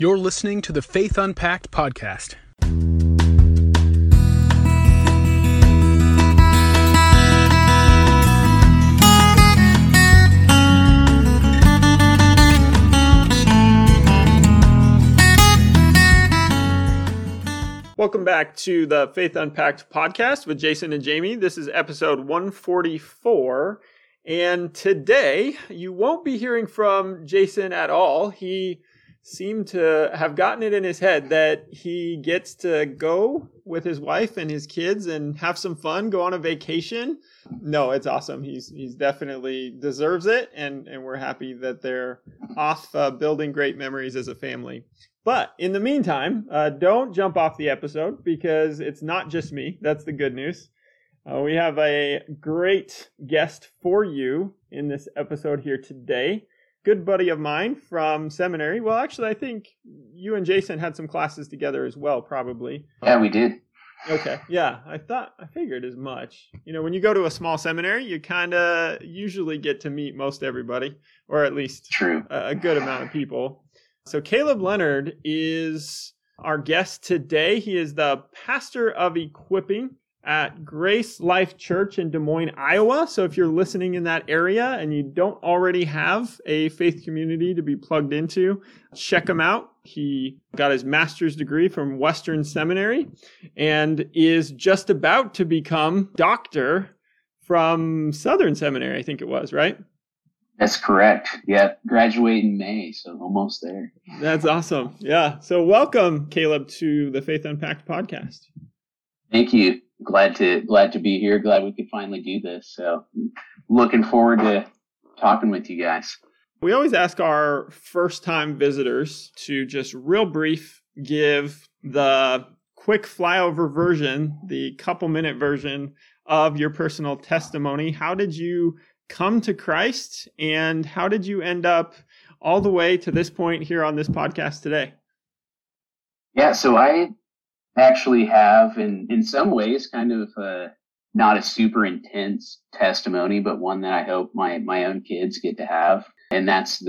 You're listening to the Faith Unpacked podcast. Welcome back to the Faith Unpacked podcast with Jason and Jamie. This is episode 144. And today you won't be hearing from Jason at all. He seemed to have gotten it in his head that he gets to go with his wife and his kids and have some fun, go on a vacation. No, it's awesome. He's definitely deserves it. And we're happy that they're off building great memories as a family. But in the meantime, don't jump off the episode because it's not just me. That's the good news. We have a great guest for you in this episode here today. Good buddy of mine from seminary. Well, actually, I think you and Jason had some classes together as well, probably. Yeah, we did. Okay. Yeah, I figured as much. You know, when you go to a small seminary, you kind of usually get to meet most everybody, or at least a good amount of people. So Caleb Leonard is our guest today. He is the pastor of equipping at Grace Life Church in Des Moines, Iowa. So if you're listening in that area and you don't already have a faith community to be plugged into, check him out. He got his master's degree from Western Seminary and is just about to become doctor from Southern Seminary, I think it was, right? That's correct. Yeah, graduate in May, so almost there. That's awesome. Yeah. So welcome, Caleb, to the Faith Unpacked podcast. Thank you. Glad to be here. Glad we could finally do this. So looking forward to talking with you guys. We always ask our first-time visitors to just real brief give the quick flyover version, the couple-minute version of your personal testimony. How did you come to Christ, and how did you end up all the way to this point here on this podcast today? Yeah, so I actually have, in some ways, kind of not a super intense testimony, but one that I hope my own kids get to have. And that's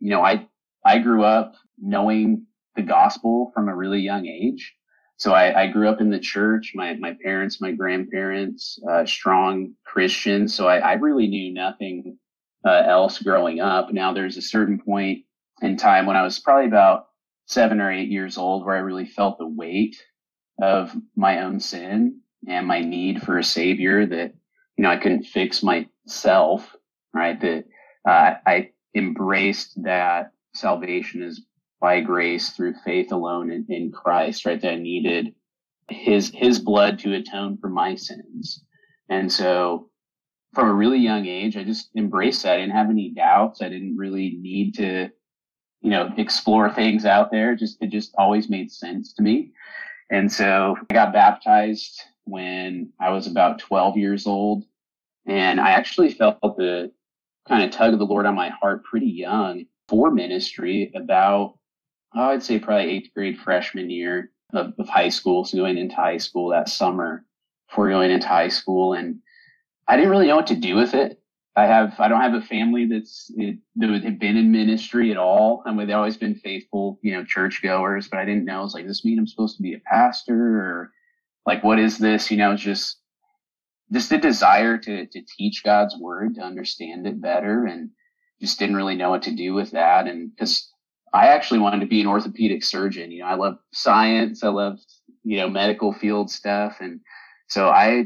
I grew up knowing the gospel from a really young age. So I grew up in the church, my parents, my grandparents, strong Christians. So I really knew nothing else growing up. Now there's a certain point in time when I was probably about 7 or 8 years old where I really felt the weight of my own sin and my need for a savior that, I couldn't fix myself, right? That I embraced that salvation is by grace through faith alone in Christ, right? That I needed his blood to atone for my sins. And so from a really young age, I just embraced that. I didn't have any doubts. I didn't really need to, explore things out there. It just always made sense to me. And so I got baptized when I was about 12 years old. And I actually felt the kind of tug of the Lord on my heart pretty young for ministry about, I'd say probably 8th grade freshman year of high school. So going into high school that summer before going into high school. And I didn't really know what to do with it. I don't have a family that had been in ministry at all. I mean, they've always been faithful, churchgoers, but I didn't know. Does this mean I'm supposed to be a pastor, or like, what is this? Just the desire to teach God's word, to understand it better, and just didn't really know what to do with that. And because I actually wanted to be an orthopedic surgeon, I love science. I love, medical field stuff. And so I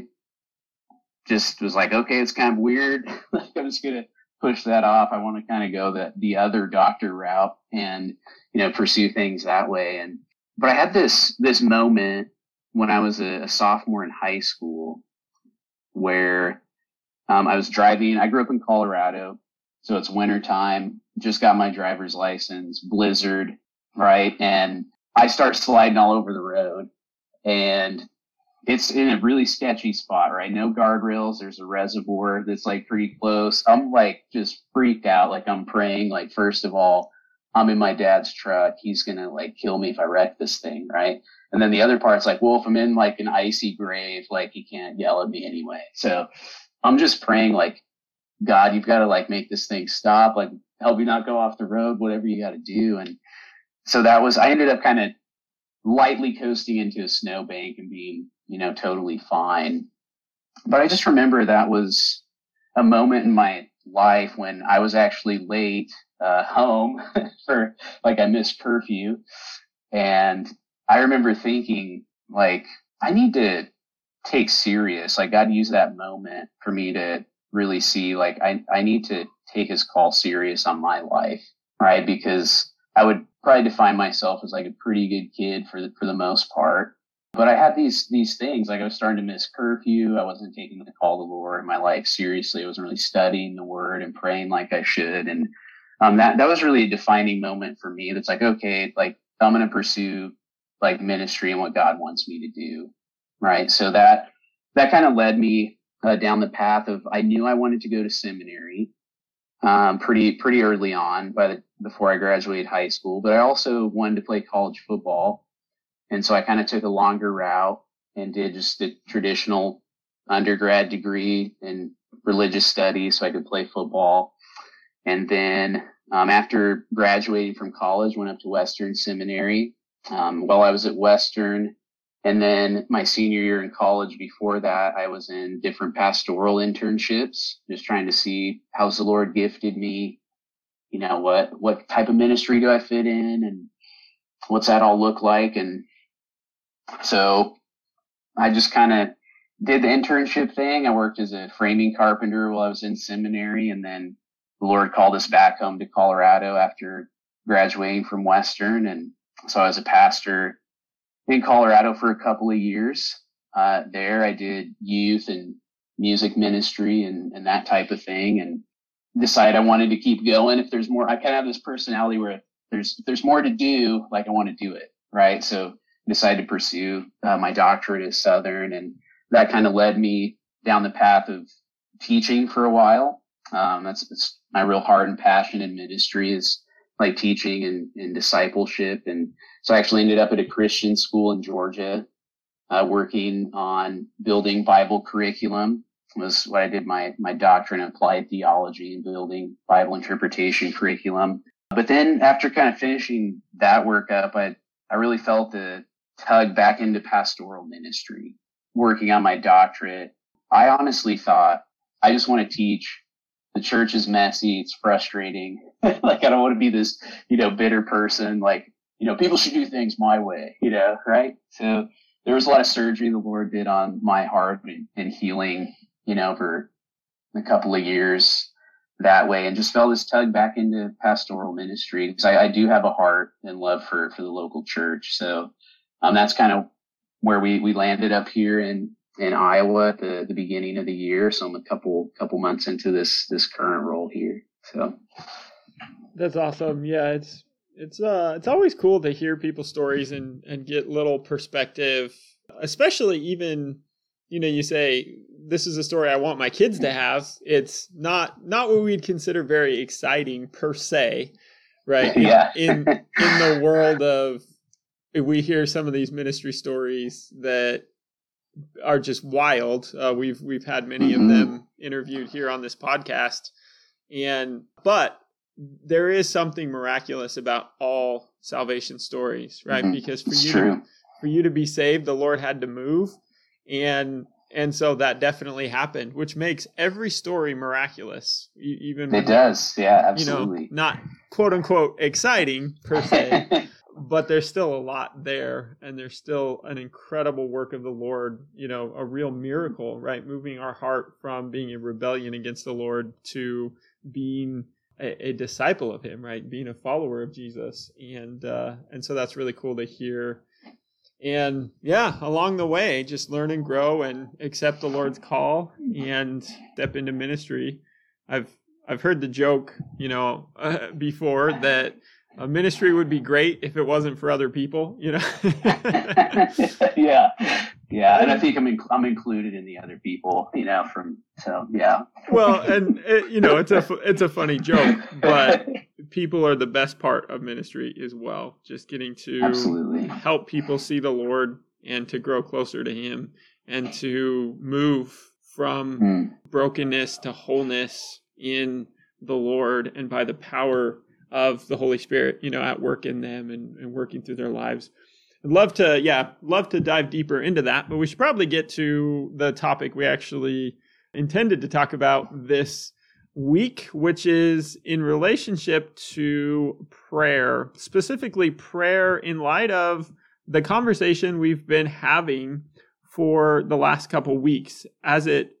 just was like, okay, it's kind of weird. Like, I'm just going to push that off. I want to kind of go the other doctor route and, pursue things that way. But I had this moment when I was a sophomore in high school where I was driving. I grew up in Colorado, so it's wintertime. Just got my driver's license, blizzard, right? And I start sliding all over the road, and it's in a really sketchy spot, right? No guardrails. There's a reservoir that's like pretty close. I'm like just freaked out. Like, I'm praying, like, first of all, I'm in my dad's truck. He's going to like kill me if I wreck this thing, right? And then the other part's like, well, if I'm in like an icy grave, like, he can't yell at me anyway. So I'm just praying, like, God, you've got to like make this thing stop, like help me not go off the road, whatever you got to do. And so that was, I ended up kind of lightly coasting into a snowbank and being, totally fine. But I just remember that was a moment in my life when I was actually late home for, like, I missed curfew. And I remember thinking, like, I need to take serious, like, God used that moment for me to really see, like, I need to take his call serious on my life, right? Because I would probably define myself as like a pretty good kid for the most part. But I had these things, like I was starting to miss curfew. I wasn't taking the call of the Lord in my life seriously. I wasn't really studying the word and praying like I should. And that was really a defining moment for me. That's like, okay, like, I'm going to pursue like ministry and what God wants me to do. Right. So that kind of led me down the path of, I knew I wanted to go to seminary pretty early on before I graduated high school, but I also wanted to play college football. And so I kind of took a longer route and did just the traditional undergrad degree in religious studies so I could play football. And then after graduating from college, went up to Western Seminary. While I was at Western, and then my senior year in college, before that, I was in different pastoral internships, just trying to see how's the Lord gifted me, what type of ministry do I fit in, and what's that all look like. And so I just kind of did the internship thing. I worked as a framing carpenter while I was in seminary, and then the Lord called us back home to Colorado after graduating from Western. And so I was a pastor in Colorado for a couple of years. There I did youth and music ministry and that type of thing, and decided I wanted to keep going. If there's more, I kind of have this personality where if there's more to do, like, I want to do it, right? So I decided to pursue my doctorate at Southern, and that kind of led me down the path of teaching for a while. That's my real heart and passion in ministry, is like teaching and discipleship. And so I actually ended up at a Christian school in Georgia, working on building Bible curriculum. Was what I did my doctorate in applied theology and building Bible interpretation curriculum. But then after kind of finishing that work up, I really felt the tug back into pastoral ministry, working on my doctorate. I honestly thought, I just want to teach. The church is messy. It's frustrating. Like, I don't want to be this, bitter person. Like, people should do things my way, right? So there was a lot of surgery the Lord did on my heart and healing, for a couple of years that way, and just felt this tug back into pastoral ministry, because I do have a heart and love for the local church. So that's kind of where we landed up here in Iowa at the beginning of the year. So I'm a couple months into this current role here. So that's awesome. Yeah, it's always cool to hear people's stories and get little perspective, especially even, you say, this is a story I want my kids to have. It's not what we'd consider very exciting per se, right? Yeah. In the world of, we hear some of these ministry stories that are just wild. We've had many of them interviewed here on this podcast, but there is something miraculous about all salvation stories, right? Because for you to be saved, the Lord had to move, and so that definitely happened, which makes every story miraculous. Even it does, yeah, absolutely. Not quote unquote exciting per se. But there's still a lot there, and there's still an incredible work of the Lord, a real miracle, right? Moving our heart from being in rebellion against the Lord to being a disciple of him, right? Being a follower of Jesus. And so that's really cool to hear. And yeah, along the way, just learn and grow and accept the Lord's call and step into ministry. I've heard the joke, before, that a ministry would be great if it wasn't for other people, Yeah. And I think I'm included in the other people, yeah. Well, and it's a funny joke, but people are the best part of ministry as well. Just getting to Absolutely help people see the Lord and to grow closer to him and to move from brokenness to wholeness in the Lord and by the power of the Holy Spirit, at work in them and working through their lives. I'd love to dive deeper into that, but we should probably get to the topic we actually intended to talk about this week, which is in relationship to prayer, specifically prayer in light of the conversation we've been having for the last couple weeks as it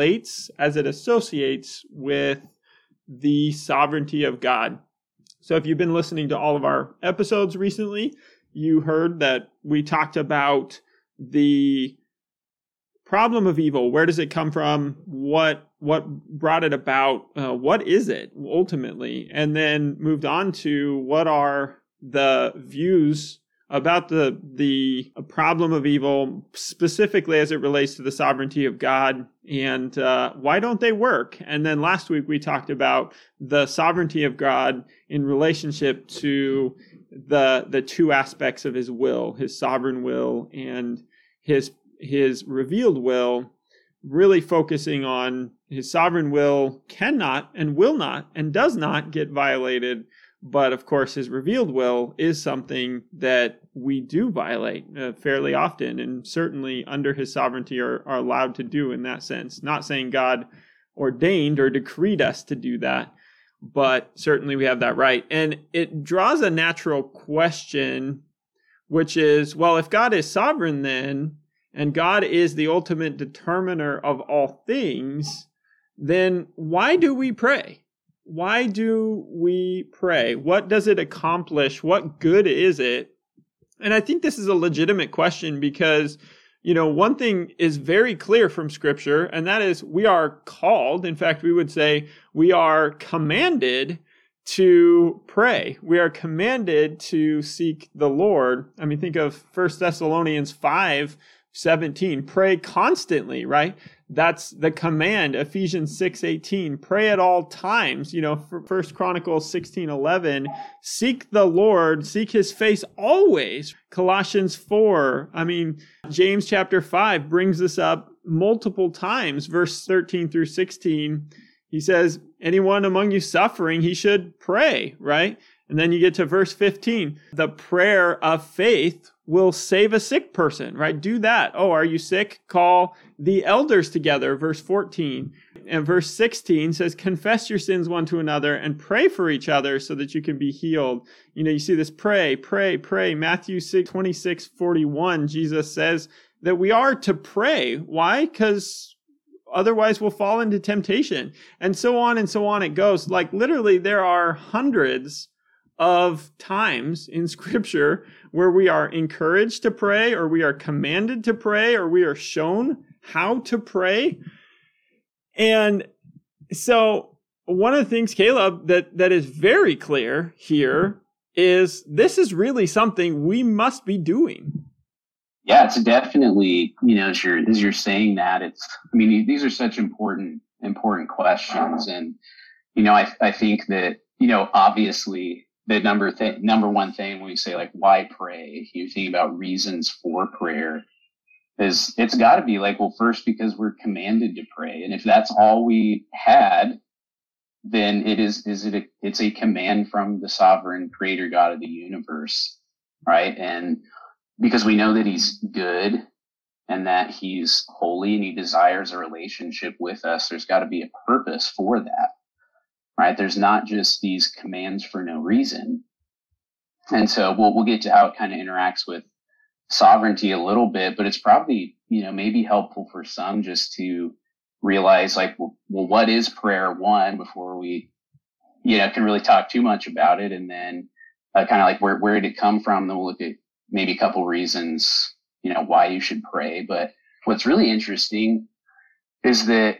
associates with the sovereignty of God. So if you've been listening to all of our episodes recently, you heard that we talked about the problem of evil. Where does it come from? What brought it about? What is it ultimately? And then moved on to what are the views about the problem of evil, specifically as it relates to the sovereignty of God, and why don't they work? And then last week we talked about the sovereignty of God in relationship to the two aspects of his will, his sovereign will and his revealed will, really focusing on his sovereign will cannot and will not and does not get violated. But of course, his revealed will is something that we do violate fairly often, and certainly under his sovereignty are allowed to do in that sense. Not saying God ordained or decreed us to do that, but certainly we have that right. And it draws a natural question, which is, well, if God is sovereign then, and God is the ultimate determiner of all things, then why do we pray? Why do we pray? What does it accomplish? What good is it? And I think this is a legitimate question because, one thing is very clear from Scripture, and that is we are called. In fact, we would say we are commanded to pray. We are commanded to seek the Lord. I mean, think of 1 Thessalonians 5:17. Pray constantly, right? That's the command. Ephesians 6:18. Pray at all times. 1 Chronicles 16:11. Seek the Lord. Seek his face always. Colossians 4. James chapter 5 brings this up multiple times. Verse 13 through 16. He says, anyone among you suffering, he should pray, right? And then you get to verse 15. The prayer of faith will save a sick person, right? Do that. Oh, are you sick? Call the elders together, verse 14. And verse 16 says, confess your sins one to another and pray for each other so that you can be healed. You see this pray. Matthew 26:41, Jesus says that we are to pray. Why? Because otherwise we'll fall into temptation. And so on it goes. Like literally there are hundreds of times in Scripture where we are encouraged to pray, or we are commanded to pray, or we are shown how to pray. And so one of the things, Caleb, that is very clear here is this is really something we must be doing. Yeah, it's definitely, as you're saying that, these are such important questions. And, I think that, obviously, the number one thing when we say like, why pray? You think about reasons for prayer is it's got to be like, well, first, because we're commanded to pray. And if that's all we had, then it's a command from the sovereign creator God of the universe. Right. And because we know that he's good and that he's holy and he desires a relationship with us, there's got to be a purpose for that. Right? There's not just these commands for no reason. And so we'll get to how it kind of interacts with sovereignty a little bit, but it's probably, maybe helpful for some just to realize like, well, what is prayer, one, before we, can really talk too much about it. And then kind of like where did it come from? Then we'll look at maybe a couple reasons, why you should pray. But what's really interesting is that,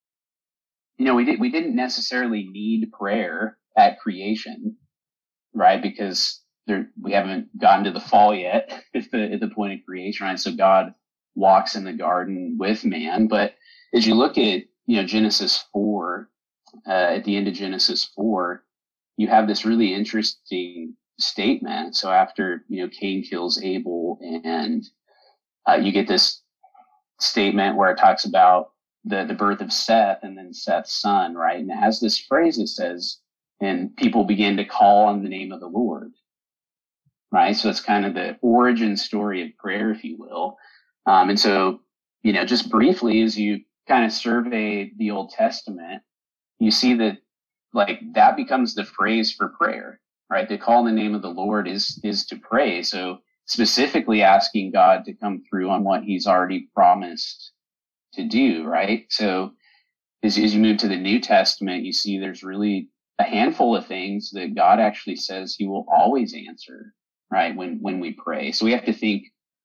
we didn't necessarily need prayer at creation, right? Because we haven't gotten to the fall yet at the point of creation, right? So God walks in the garden with man. But as you look at, Genesis 4, at the end of Genesis 4, you have this really interesting statement. So after, Cain kills Abel, and you get this statement where it talks about the birth of Seth and then Seth's son, right? And it has this phrase that says, and people begin to call on the name of the Lord. Right. So it's kind of the origin story of prayer, if you will. And so, just briefly, as you kind of survey the Old Testament, you see that that becomes the phrase for prayer, right? To call the name of the Lord is to pray. So specifically asking God to come through on what he's already promised to do, right? So as you move to the New Testament, you see there's really a handful of things that God actually says he will always answer, right? When we pray. So we have to think,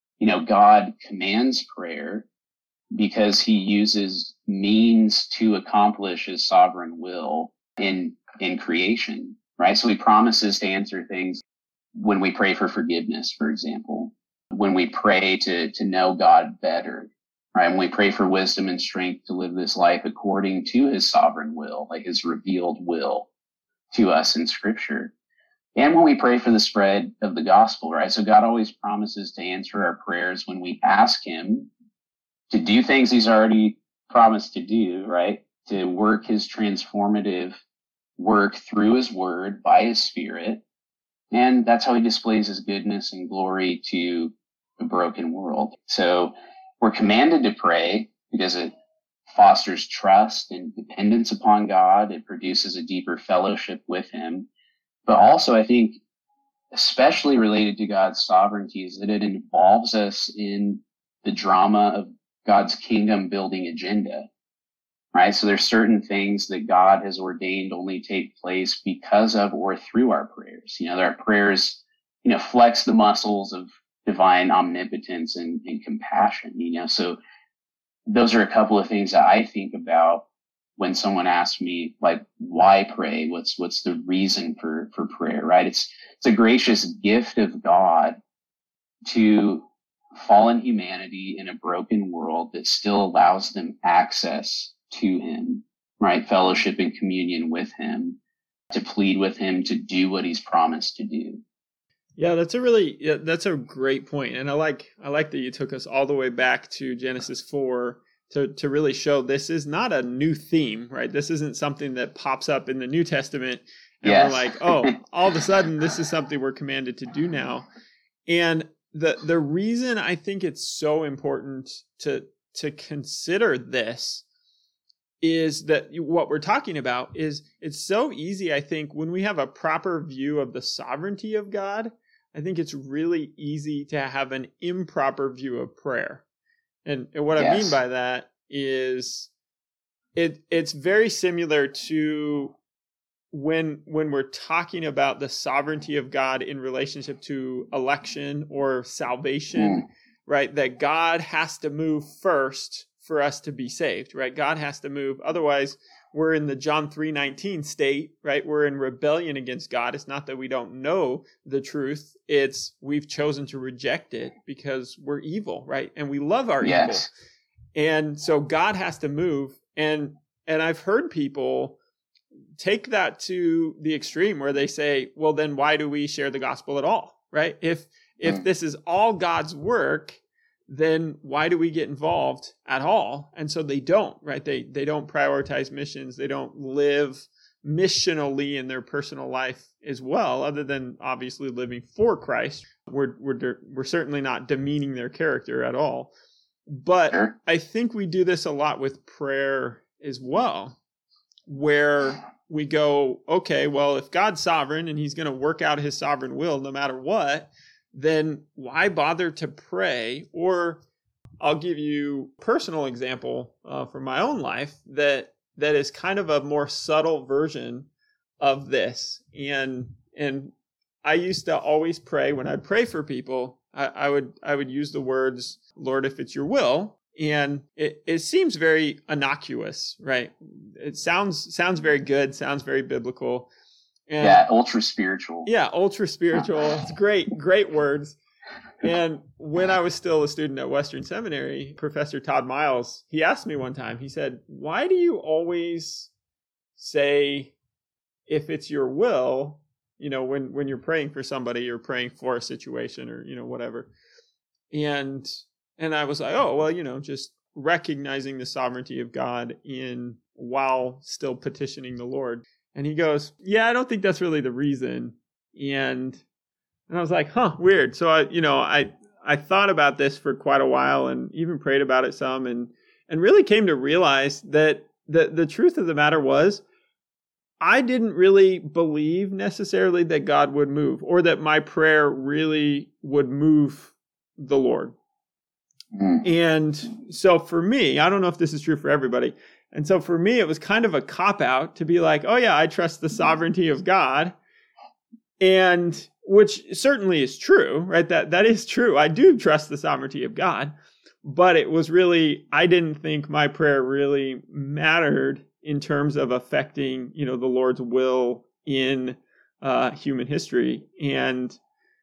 God commands prayer because he uses means to accomplish his sovereign will in creation, right? So he promises to answer things when we pray for forgiveness, for example, when we pray to know God better, right? When we pray for wisdom and strength to live this life according to his sovereign will, like his revealed will to us in scripture. And when we pray for the spread of the gospel, right? So God always promises to answer our prayers when we ask him to do things he's already promised to do, right? To work his transformative work through his word by his spirit. And that's how he displays his goodness and glory to a broken world. So we're commanded to pray because it fosters trust and dependence upon God. It produces a deeper fellowship with him. But also, I think, especially related to God's sovereignty, is that it involves us in the drama of God's kingdom building agenda, right? So there's certain things that God has ordained only take place because of or through our prayers. Our prayers, flex the muscles of divine omnipotence and compassion, So those are a couple of things that I think about when someone asks me, why pray? What's the reason for prayer, right? It's a gracious gift of God to fallen humanity in a broken world that still allows them access to him, right? Fellowship and communion with him, to plead with him to do what he's promised to do. Yeah, that's a great point. And I like that you took us all the way back to Genesis 4 to really show this is not a new theme, right? This isn't something that pops up in the New Testament and Yes. we're like, oh, all of a sudden this is something we're commanded to do now. And the reason I think it's so important to consider this is that what we're talking about is it's so easy, I think, when we have a proper view of the sovereignty of God, I think it's really easy to have an improper view of prayer. And what I mean by that is it's very similar to when we're talking about the sovereignty of God in relationship to election or salvation, right? That God has to move first for us to be saved, right? God has to move. Otherwise, we're in the John 3:19 state, right? We're in rebellion against God. It's not that we don't know the truth. It's we've chosen to reject it because we're evil, right? And we love our evil. And so God has to move. And I've heard people take that to the extreme where they say, well, then why do we share the gospel at all, right? If this is all God's work, then why do we get involved at all? And so they don't, right? They don't prioritize missions. They don't live missionally in their personal life as well, other than obviously living for Christ. We're certainly not demeaning their character at all. But I think we do this a lot with prayer as well, where we go, okay, well, if God's sovereign and he's going to work out his sovereign will no matter what, then why bother to pray? Or I'll give you a personal example from my own life that is kind of a more subtle version of this. And I used to always pray when I'd pray for people, I would use the words, Lord, if it's your will. And it seems very innocuous, right? It sounds very good, sounds very biblical. And, ultra spiritual. Yeah, ultra spiritual. It's great words. And when I was still a student at Western Seminary, Professor Todd Miles, he asked me one time, he said, why do you always say, if it's your will, when you're praying for somebody, you're praying for a situation or, whatever. And I was like, oh, well, just recognizing the sovereignty of God while still petitioning the Lord. And he goes, yeah, I don't think that's really the reason. And I was like, huh, weird. So I thought about this for quite a while and even prayed about it some and really came to realize that the truth of the matter was I didn't really believe necessarily that God would move or that my prayer really would move the Lord. And so for me, I don't know if this is true for everybody. And so for me, it was kind of a cop-out to be like, oh yeah, I trust the sovereignty of God. And which certainly is true, right? That is true. I do trust the sovereignty of God. But it was really, I didn't think my prayer really mattered in terms of affecting, the Lord's will in human history. And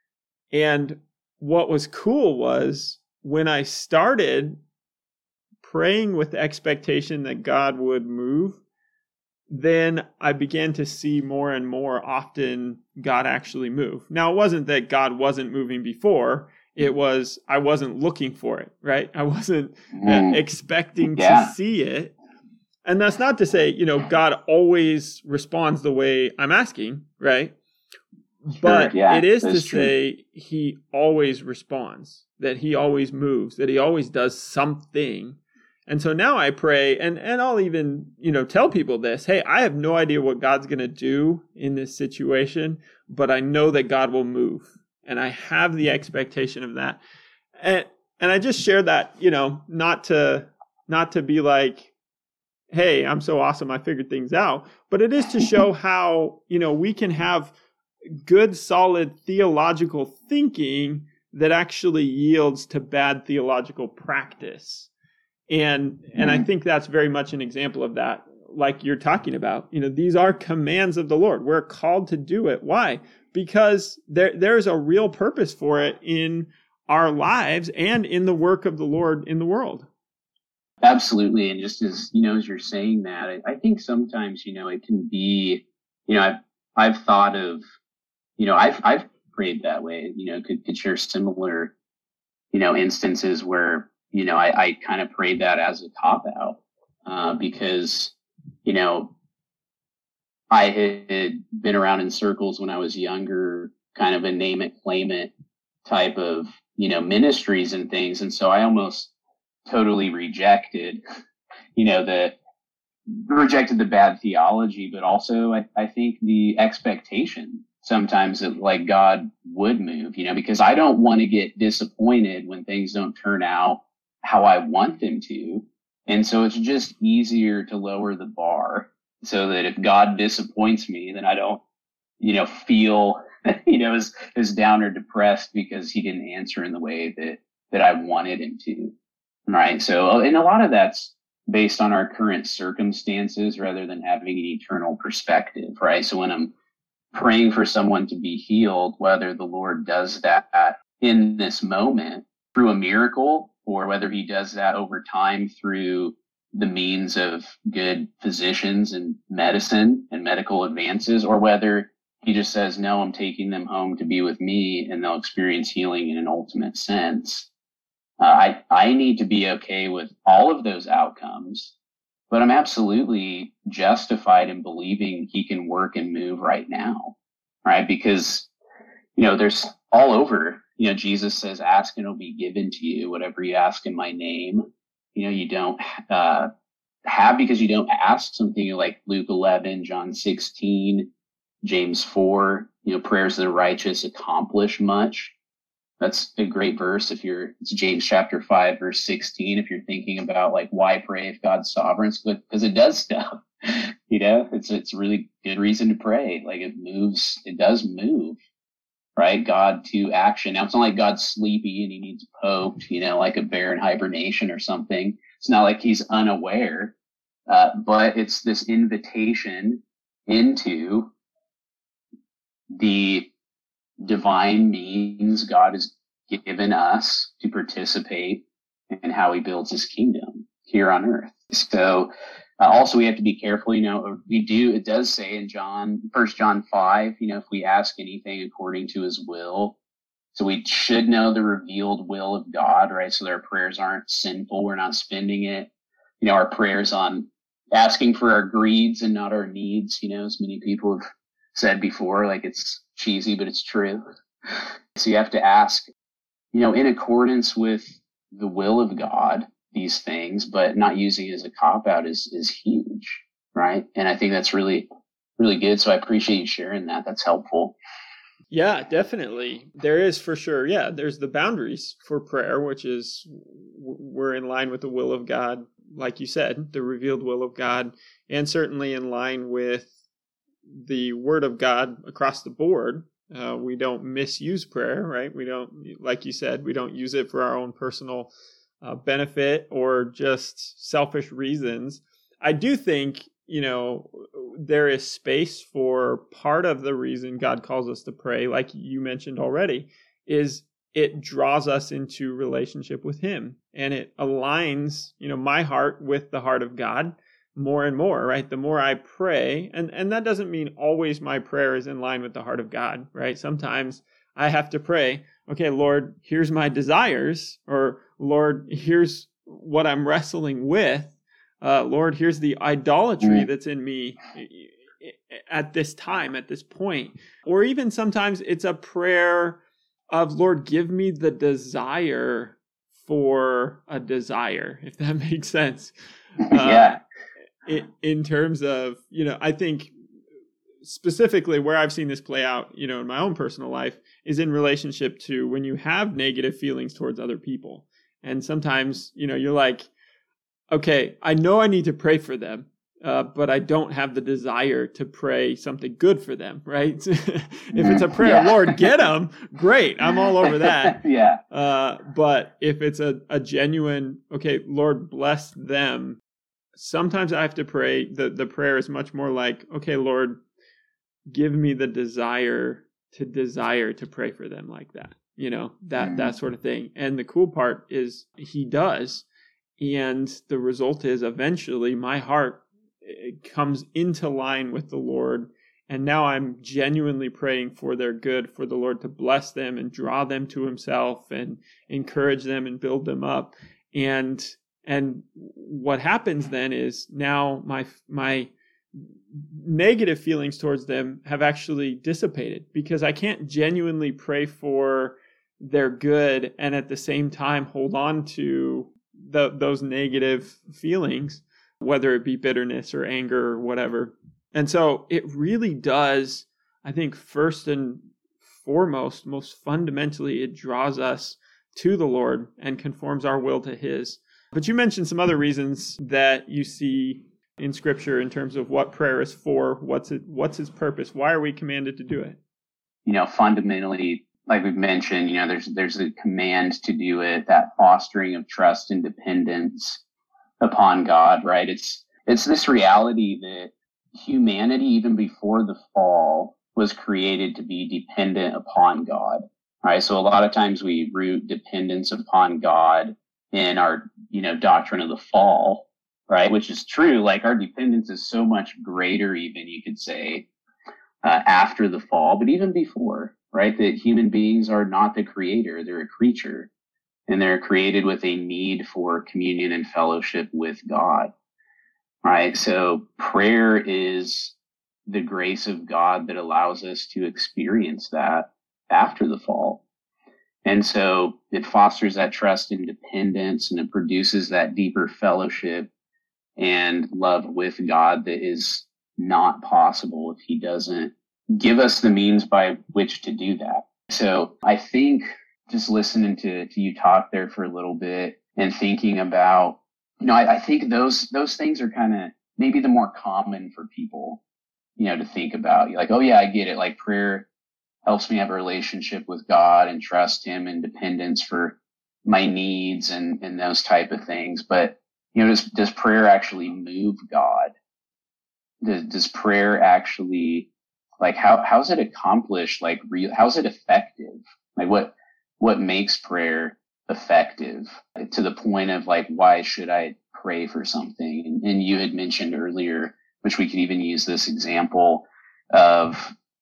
what was cool was when I started praying with the expectation that God would move, then I began to see more and more often God actually move. Now, it wasn't that God wasn't moving before. It was, I wasn't looking for it, right? I wasn't expecting to see it. And that's not to say, God always responds the way I'm asking, right? But it is to say he always responds, that he always moves, that he always does something. And so now I pray, and I'll even, tell people this, hey, I have no idea what God's going to do in this situation, but I know that God will move. And I have the expectation of that. And I just share that, not to be like, hey, I'm so awesome, I figured things out. But it is to show how, we can have good, solid theological thinking that actually yields to bad theological practice. And I think that's very much an example of that, like you're talking about. These are commands of the Lord. We're called to do it. Why? Because there's a real purpose for it in our lives and in the work of the Lord in the world. Absolutely. And just as you're saying that, I think sometimes, it can be, I've thought of, I've prayed that way, could share similar, instances where, I kind of prayed that as a cop out, because, I had been around in circles when I was younger, kind of a name it, claim it type of, ministries and things. And so I almost totally rejected, the bad theology, but also I think the expectation sometimes that like God would move, because I don't want to get disappointed when things don't turn out how I want them to. And so it's just easier to lower the bar so that if God disappoints me, then I don't, feel, as down or depressed because he didn't answer in the way that I wanted him to. Right. So, and a lot of that's based on our current circumstances rather than having an eternal perspective. Right. So when I'm praying for someone to be healed, whether the Lord does that in this moment through a miracle or whether he does that over time through the means of good physicians and medicine and medical advances, or whether he just says, no, I'm taking them home to be with me and they'll experience healing in an ultimate sense. I need to be okay with all of those outcomes, but I'm absolutely justified in believing he can work and move right now, right? Because, there's all over, Jesus says, ask and it'll be given to you, whatever you ask in my name. You don't have because you don't ask. Something like Luke 11, John 16, James 4, prayers of the righteous accomplish much. That's a great verse it's James chapter 5, verse 16. If you're thinking about like, why pray if God's sovereign? Because it does stuff, it's a really good reason to pray. Like it does move, right? God to action. Now it's not like God's sleepy and he needs poked, like a bear in hibernation or something. It's not like he's unaware, but it's this invitation into the divine means God has given us to participate in how he builds his kingdom here on earth. So also we have to be careful, it does say in 1 John 5, if we ask anything according to his will. So we should know the revealed will of God, right? So that our prayers aren't sinful. We're not spending it, our prayers on asking for our greeds and not our needs, as many people have said before, like it's cheesy, but it's true. So you have to ask, in accordance with the will of God, these things, but not using it as a cop-out is huge, right? And I think that's really, really good. So I appreciate you sharing that. That's helpful. Yeah, definitely. There is for sure. Yeah, there's the boundaries for prayer, which is we're in line with the will of God, like you said, the revealed will of God, and certainly in line with the word of God across the board. We don't misuse prayer, right? We don't, like you said, we don't use it for our own personal benefit or just selfish reasons. I do think, there is space for part of the reason God calls us to pray, like you mentioned already, is it draws us into relationship with him, and it aligns, my heart with the heart of God more and more, right? The more I pray, and that doesn't mean always my prayer is in line with the heart of God, right? Sometimes I have to pray, okay, Lord, here's my desires, or Lord, here's what I'm wrestling with. Lord, here's the idolatry that's in me at this time, at this point. Or even sometimes it's a prayer of, Lord, give me the desire for a desire, if that makes sense. Yeah. In terms of, I think specifically where I've seen this play out, in my own personal life is in relationship to when you have negative feelings towards other people. And sometimes, you're like, okay, I know I need to pray for them, but I don't have the desire to pray something good for them, right? If it's a prayer, Lord, get them, great, I'm all over that. Yeah. But if it's a genuine, okay, Lord, bless them, sometimes I have to pray, the prayer is much more like, okay, Lord, give me the desire to pray for them like that, that sort of thing. And the cool part is he does. And the result is eventually my heart comes into line with the Lord. And now I'm genuinely praying for their good, for the Lord to bless them and draw them to himself and encourage them and build them up. And what happens then is now my negative feelings towards them have actually dissipated, because I can't genuinely pray for their good and at the same time hold on to those negative feelings, whether it be bitterness or anger or whatever. And so it really does, I think, first and foremost, most fundamentally, it draws us to the Lord and conforms our will to his. But you mentioned some other reasons that you see in Scripture in terms of what prayer is for, what's its purpose, why are we commanded to do it? Fundamentally, like we've mentioned, there's a command to do it, that fostering of trust and dependence upon God, right? It's this reality that humanity, even before the fall, was created to be dependent upon God, right? So a lot of times we root dependence upon God in our, doctrine of the fall, right? Which is true. Like our dependence is so much greater, even you could say, after the fall, but even before, right? That human beings are not the creator, they're a creature, and they're created with a need for communion and fellowship with God, right? So prayer is the grace of God that allows us to experience that after the fall. And so it fosters that trust and dependence, and it produces that deeper fellowship and love with God that is not possible if he doesn't give us the means by which to do that. So I think just listening to you talk there for a little bit and thinking about, I think those things are kind of maybe the more common for people, to think about. You're like, oh yeah, I get it. Like prayer helps me have a relationship with God and trust him and dependence for my needs and those type of things. But, does prayer actually move God? Does prayer actually, like, how's it accomplished? Like, how's it effective? Like, what makes prayer effective to the point of like, why should I pray for something? And you had mentioned earlier, which we could even use this example of,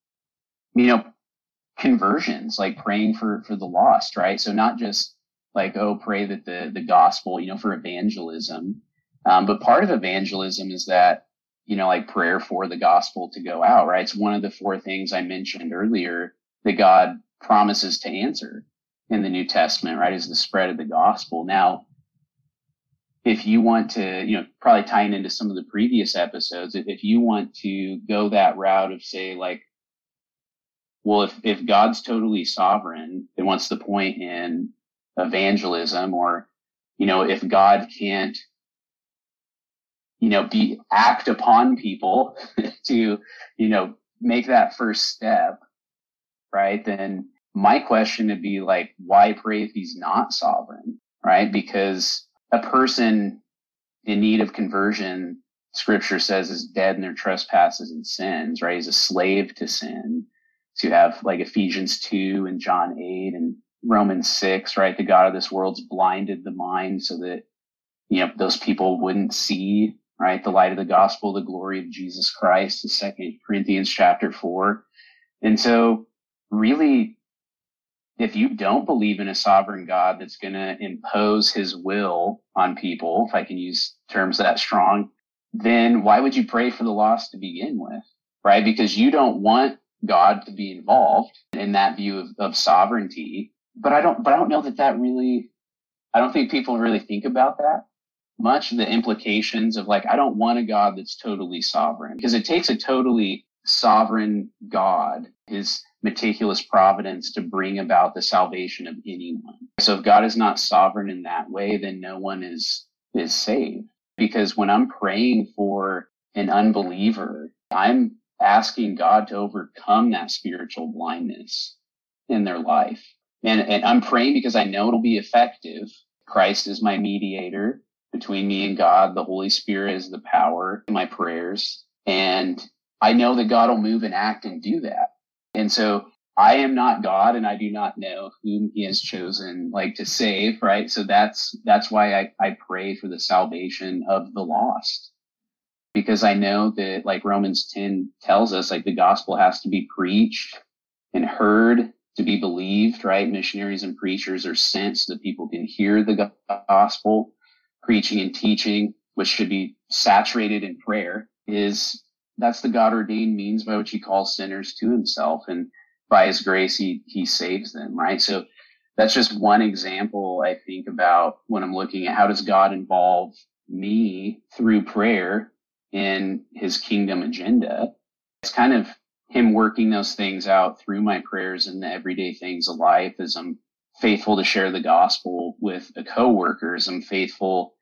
conversions, like praying for the lost, right? So not just like, oh, pray that the gospel, for evangelism, But part of evangelism is that, like prayer for the gospel to go out, right? It's one of the 4 things I mentioned earlier that God promises to answer in the New Testament, right? Is the spread of the gospel. Now, if you want to, probably tying into some of the previous episodes, if you want to go that route of say like, well, if God's totally sovereign, then what's the point in evangelism? Or, if God can't, act upon people to, make that first step, right? Then my question would be like, why pray if he's not sovereign, right? Because a person in need of conversion, scripture says, is dead in their trespasses and sins, right? He's a slave to sin. So you have like Ephesians 2 and John 8 and Romans 6, right? The God of this world's blinded the mind so that, those people wouldn't see, right? The light of the gospel, the glory of Jesus Christ, in 2 Corinthians chapter 4. And so really, if you don't believe in a sovereign God that's going to impose his will on people, if I can use terms that strong, then why would you pray for the lost to begin with, right? Because you don't want God to be involved in that view of sovereignty. But I don't know that really, I don't think people really think about that much, the implications of like, I don't want a God that's totally sovereign, because it takes a totally sovereign God, his meticulous providence, to bring about the salvation of anyone. So if God is not sovereign in that way, then no one is saved. Because when I'm praying for an unbeliever, I'm asking God to overcome that spiritual blindness in their life. And I'm praying because I know it'll be effective. Christ is my mediator between me and God. The Holy Spirit is the power in my prayers. And I know that God will move and act and do that. And so I am not God, and I do not know whom he has chosen to save, right? So that's why I pray for the salvation of the lost. Because I know that like Romans 10 tells us, like the gospel has to be preached and heard to be believed, right? Missionaries and preachers are sent so that people can hear the gospel. Preaching and teaching, which should be saturated in prayer, that's the God ordained means by which he calls sinners to himself. And by his grace, he saves them, right? So that's just one example I think about when I'm looking at how does God involve me through prayer in his kingdom agenda. It's kind of him working those things out through my prayers and the everyday things of life as I'm faithful to share the gospel with the coworkers. I'm faithful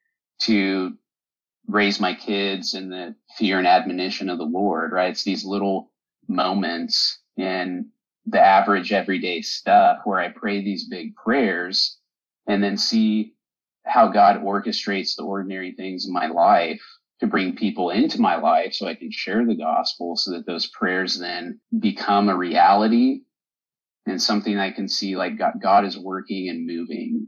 to raise my kids in the fear and admonition of the Lord, right? It's these little moments in the average everyday stuff where I pray these big prayers and then see how God orchestrates the ordinary things in my life to bring people into my life so I can share the gospel, so that those prayers then become a reality and something I can see like God is working and moving,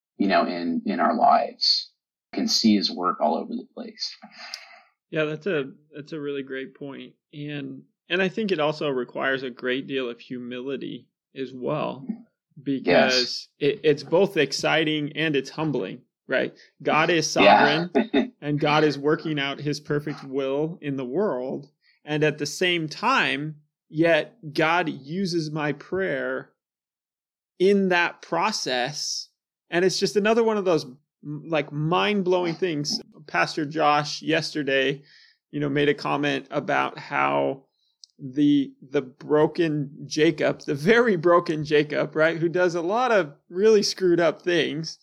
in our lives. I can see his work all over the place. Yeah, that's a really great point. And I think it also requires a great deal of humility as well, because it's both exciting and it's humbling, right? God is sovereign and God is working out his perfect will in the world. And at the same time, yet God uses my prayer in that process. And it's just another one of those like mind-blowing things. Pastor Josh yesterday, made a comment about how the broken Jacob, the very broken Jacob, right, who does a lot of really screwed up things,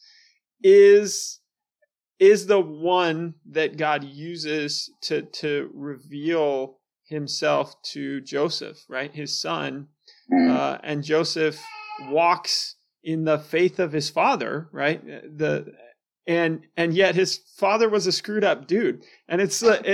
is the one that God uses to reveal himself to Joseph, right, his son. And Joseph walks in the faith of his father, right? And yet his father was a screwed up dude. And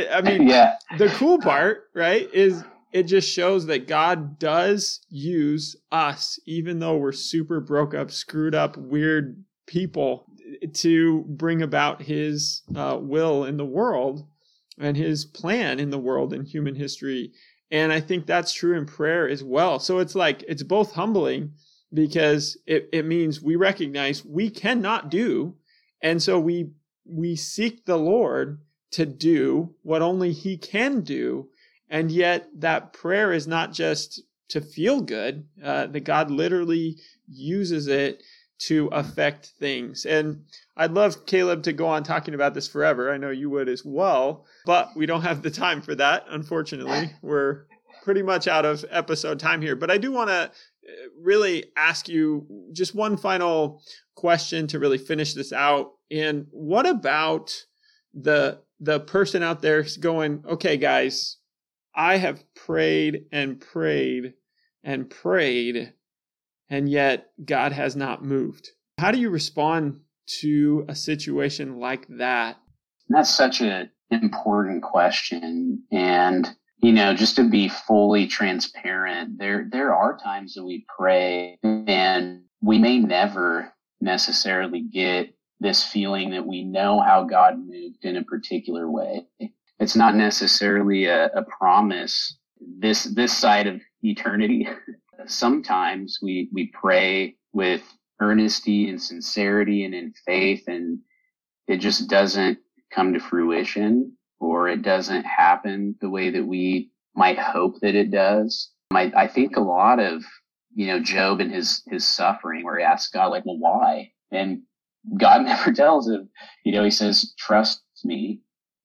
the cool part, right, is it just shows that God does use us, even though we're super broke up, screwed up, weird people, to bring about his will in the world and his plan in the world and human history. And I think that's true in prayer as well. So it's both humbling, because it means we recognize we cannot do. And so we seek the Lord to do what only he can do. And yet that prayer is not just to feel good, that God literally uses it to affect things. And I'd love Caleb to go on talking about this forever. I know you would as well, but we don't have the time for that. Unfortunately, we're pretty much out of episode time here, but I do want to really ask you just one final question to really finish this out. And what about the person out there going, okay, guys, I have prayed and prayed and prayed, and yet God has not moved. How do you respond to a situation like that? That's such an important question. And, you know, just to be fully transparent, there are times that we pray and we may never necessarily get this feeling that we know how God moved in a particular way. It's not necessarily a promise this side of eternity. Sometimes we pray with earnesty and sincerity and in faith, and it just doesn't come to fruition, or it doesn't happen the way that we might hope that it does. I think a lot of, you know, Job and his suffering, where he asks God, like, well, why? And God never tells him. You know, he says, trust me.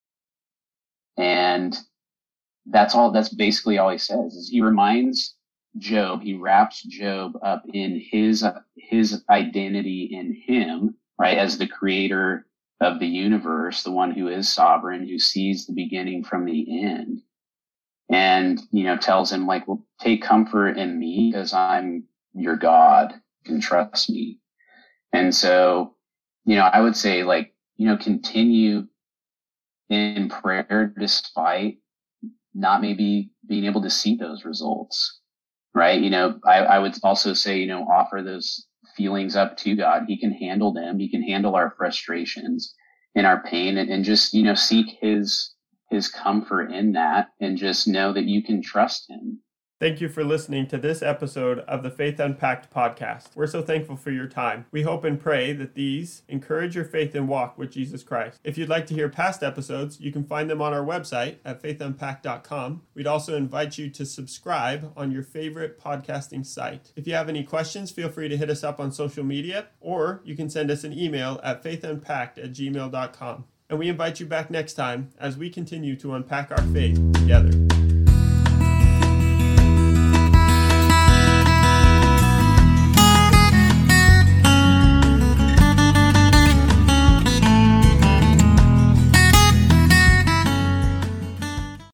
And that's basically all he says. Is he reminds Job, he wraps Job up in his identity in him, right, as the creator of the universe, the one who is sovereign, who sees the beginning from the end, and, you know, tells him, like, well, take comfort in me because I'm your God, and trust me. And so, you know, I would say, like, you know, continue in prayer despite not maybe being able to see those results. Right. You know, I would also say, you know, offer those feelings up to God. He can handle them. He can handle our frustrations and our pain, and just, you know, seek his comfort in that, and just know that you can trust him. Thank you for listening to this episode of the Faith Unpacked podcast. We're so thankful for your time. We hope and pray that these encourage your faith and walk with Jesus Christ. If you'd like to hear past episodes, you can find them on our website at faithunpacked.com. We'd also invite you to subscribe on your favorite podcasting site. If you have any questions, feel free to hit us up on social media, or you can send us an email at faithunpacked@gmail.com. And we invite you back next time as we continue to unpack our faith together.